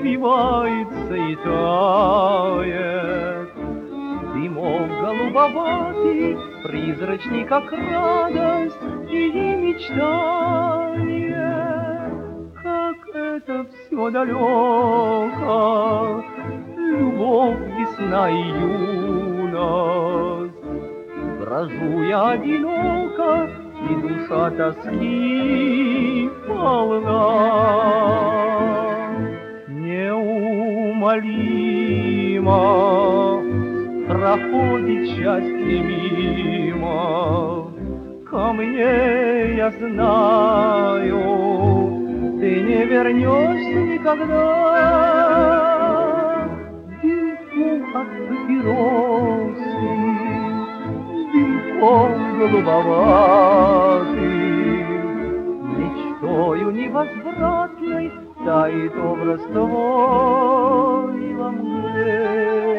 сбивается и тает. Дымок голубоватый, призрачный, как радость и мечтание. Как это все далеко, любовь, весна и юность. Брожу я одиноко, и душа тоски полна. Неумолимо проходит счастье мимо. Ко мне, я знаю, ты не вернешься никогда. Дымком от папиросы, дымком голубоватый, мечтою невозвратной тает образ твой во мгле.